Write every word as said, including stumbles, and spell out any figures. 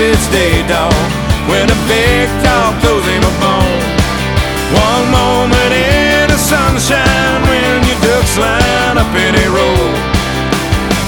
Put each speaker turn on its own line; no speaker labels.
this day, dog. When a big dog goes